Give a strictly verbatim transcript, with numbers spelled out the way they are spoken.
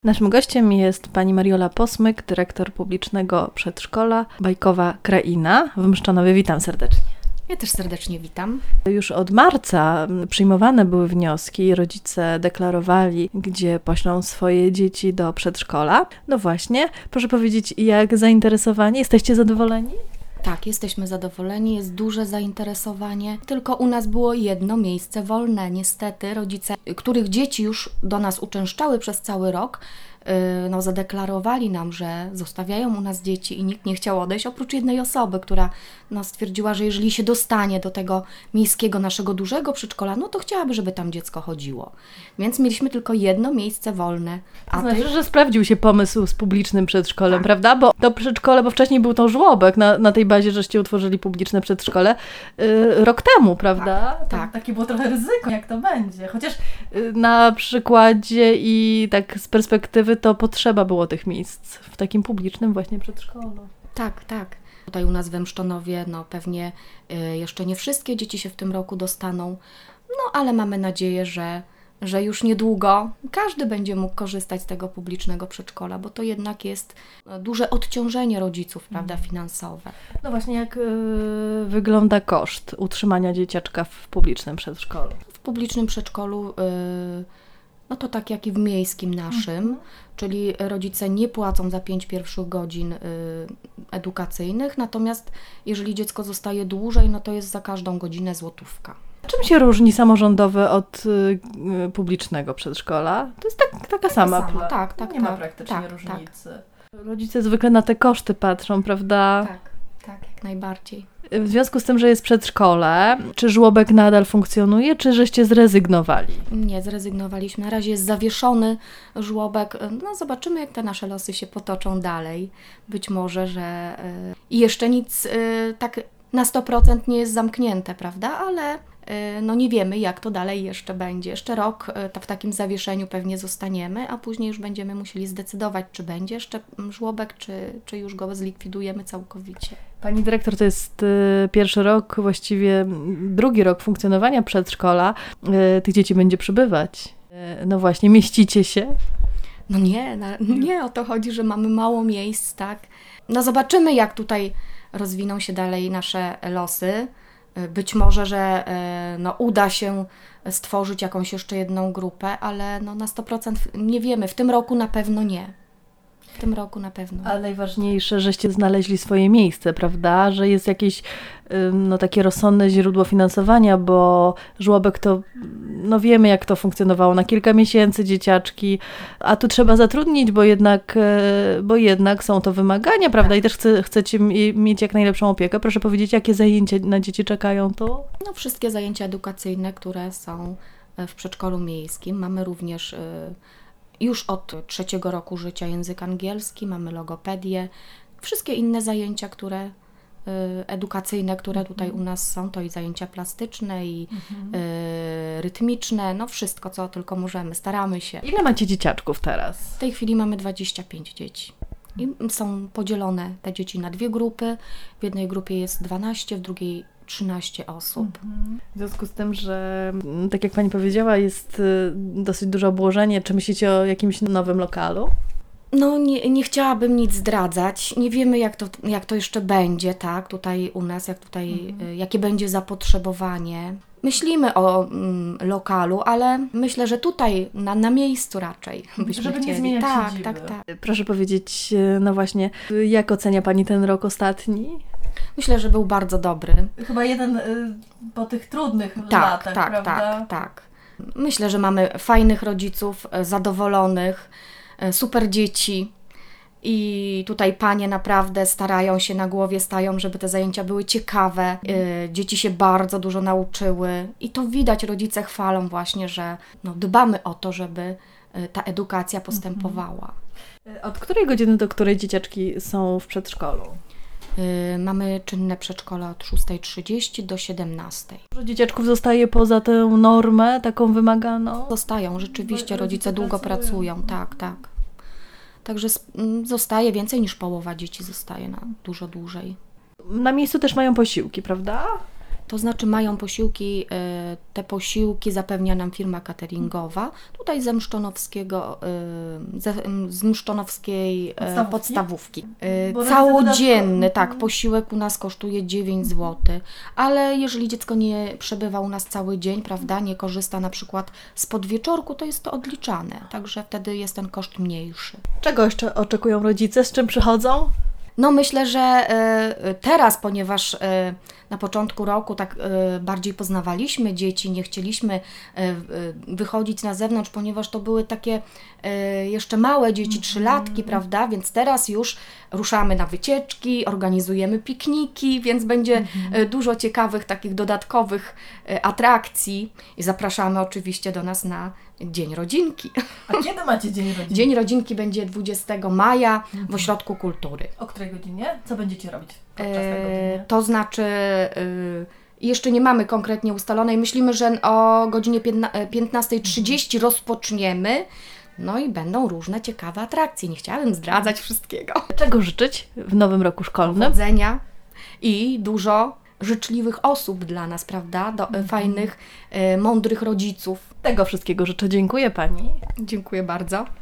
Naszym gościem jest pani Mariola Posmyk, dyrektor publicznego przedszkola Bajkowa Kraina w Mszczonowie. Witam serdecznie. Ja też serdecznie witam. Już od marca przyjmowane były wnioski, rodzice deklarowali, gdzie poślą swoje dzieci do przedszkola. No właśnie, proszę powiedzieć, jak zainteresowanie? Jesteście zadowoleni? Tak, jesteśmy zadowoleni, jest duże zainteresowanie. Tylko u nas było jedno miejsce wolne. Niestety rodzice, których dzieci już do nas uczęszczały przez cały rok, no, zadeklarowali nam, że zostawiają u nas dzieci i nikt nie chciał odejść, oprócz jednej osoby, która no, stwierdziła, że jeżeli się dostanie do tego miejskiego naszego dużego przedszkola, no to chciałaby, żeby tam dziecko chodziło. Więc mieliśmy tylko jedno miejsce wolne. A to znaczy, ty... że sprawdził się pomysł z publicznym przedszkolem, tak. Prawda? Bo to przedszkole, bo wcześniej był to żłobek, na, na tej bazie, żeście utworzyli publiczne przedszkole yy, rok temu, prawda? Tak, tak. Takie było trochę ryzyko, jak to będzie. Chociaż yy, na przykładzie i tak z perspektywy to potrzeba było tych miejsc w takim publicznym właśnie przedszkolu. Tak, tak. Tutaj u nas we Mszczonowie no pewnie y, jeszcze nie wszystkie dzieci się w tym roku dostaną, no ale mamy nadzieję, że, że już niedługo każdy będzie mógł korzystać z tego publicznego przedszkola, bo to jednak jest duże odciążenie rodziców, prawda, finansowe. No właśnie, jak y, wygląda koszt utrzymania dzieciaczka w publicznym przedszkolu? W publicznym przedszkolu y, no to tak jak i w miejskim naszym, mhm. czyli rodzice nie płacą za pięć pierwszych godzin y, edukacyjnych, natomiast jeżeli dziecko zostaje dłużej, no to jest za każdą godzinę złotówka. Czym się różni samorządowe od y, y, publicznego przedszkola? To jest tak, taka, taka sama. sama. Tak, tak, nie tak, ma praktycznie tak, różnicy. Tak. Rodzice zwykle na te koszty patrzą, prawda? Tak, tak, jak najbardziej. W związku z tym, że jest przedszkole, czy żłobek nadal funkcjonuje, czy żeście zrezygnowali? Nie, zrezygnowaliśmy. Na razie jest zawieszony żłobek. No zobaczymy, jak te nasze losy się potoczą dalej. Być może, że i yy, jeszcze nic yy, tak na sto procent nie jest zamknięte, prawda? Ale yy, no nie wiemy, jak to dalej jeszcze będzie. Jeszcze rok yy, to w takim zawieszeniu pewnie zostaniemy, a później już będziemy musieli zdecydować, czy będzie jeszcze żłobek, czy, czy już go zlikwidujemy całkowicie. Pani dyrektor, to jest y, pierwszy rok, właściwie drugi rok funkcjonowania przedszkola. Y, tych dzieci będzie przybywać. Y, no właśnie, mieścicie się? No nie, na, nie o to chodzi, że mamy mało miejsc, tak? No zobaczymy, jak tutaj rozwiną się dalej nasze losy. Y, być może, że y, no, uda się stworzyć jakąś jeszcze jedną grupę, ale no, na sto procent nie wiemy. W tym roku na pewno nie. W tym roku na pewno. Ale najważniejsze, żeście znaleźli swoje miejsce, prawda? Że jest jakieś no, takie rozsądne źródło finansowania, bo żłobek to, no wiemy jak to funkcjonowało, na kilka miesięcy dzieciaczki, a tu trzeba zatrudnić, bo jednak, bo jednak są to wymagania, prawda? I też chce, chcecie mieć jak najlepszą opiekę. Proszę powiedzieć, jakie zajęcia na dzieci czekają tu? No wszystkie zajęcia edukacyjne, które są w przedszkolu miejskim. Mamy również już od trzeciego roku życia język angielski, mamy logopedię, wszystkie inne zajęcia, które y, edukacyjne, które tutaj u nas są, to i zajęcia plastyczne, i mhm. y, rytmiczne, no wszystko, co tylko możemy, staramy się. Ile macie dzieciaczków teraz? W tej chwili mamy dwadzieścia pięć dzieci. I są podzielone te dzieci na dwie grupy. W jednej grupie jest dwanaście, w drugiej trzynaście osób. Mhm. W związku z tym, że tak jak Pani powiedziała, jest dosyć duże obłożenie, czy myślicie o jakimś nowym lokalu? No nie, nie chciałabym nic zdradzać. Nie wiemy, jak to, jak to jeszcze będzie, tak, tutaj u nas, jak tutaj, mhm. jakie będzie zapotrzebowanie. Myślimy o mm, lokalu, ale myślę, że tutaj, na, na miejscu raczej byśmy Żeby chcieli. Nie zmieniać tak, siedziby. tak, tak. Proszę powiedzieć, no właśnie, jak ocenia Pani ten rok ostatni? Myślę, że był bardzo dobry. Chyba jeden y, po tych trudnych tak, latach, tak, prawda? Tak, tak. Myślę, że mamy fajnych rodziców, zadowolonych, super dzieci i tutaj panie naprawdę starają się, na głowie stają, żeby te zajęcia były ciekawe. Y, dzieci się bardzo dużo nauczyły i to widać, rodzice chwalą właśnie, że no, dbamy o to, żeby ta edukacja postępowała. Od której godziny do której dzieciaczki są w przedszkolu? Yy, mamy czynne przedszkole od szósta trzydzieści do siedemnastej. Dużo dzieciaczków zostaje poza tę normę taką wymaganą? Zostają, rzeczywiście, Bo rodzice długo pracują, pracują. tak, tak. Także zostaje więcej niż połowa dzieci zostaje na dużo dłużej. Na miejscu też mają posiłki, prawda? To znaczy mają posiłki, y, te posiłki zapewnia nam firma cateringowa, tutaj ze Mszczonowskiego, y, ze, z Mszczonowskiej y, Podstawówki? podstawówki. Y, Bo całodzienny, dodatkowo- tak, posiłek u nas kosztuje dziewięć złotych, ale jeżeli dziecko nie przebywa u nas cały dzień, prawda, nie korzysta na przykład z podwieczorku, to jest to odliczane, także wtedy jest ten koszt mniejszy. Czego jeszcze oczekują rodzice? Z czym przychodzą? No myślę, że y, teraz, ponieważ y, na początku roku tak y, bardziej poznawaliśmy dzieci, nie chcieliśmy y, y, wychodzić na zewnątrz, ponieważ to były takie y, jeszcze małe dzieci, trzylatki, prawda, więc teraz już ruszamy na wycieczki, organizujemy pikniki, więc będzie y, dużo ciekawych takich dodatkowych y, atrakcji i zapraszamy oczywiście do nas na Dzień Rodzinki. A kiedy macie Dzień Rodziny? Dzień Rodzinki będzie dwudziestego maja w Ośrodku Kultury. O której godzinie? Co będziecie robić podczas tego E, dnia? to znaczy, e, jeszcze nie mamy konkretnie ustalonej, myślimy, że o godzinie piętnasta trzydzieści rozpoczniemy, no i będą różne ciekawe atrakcje. Nie chciałabym zdradzać wszystkiego. Czego życzyć w nowym roku szkolnym? Powodzenia i dużo życzliwych osób dla nas, prawda? Do, e, fajnych, e, mądrych rodziców. Tego wszystkiego życzę. Dziękuję Pani. Dziękuję bardzo.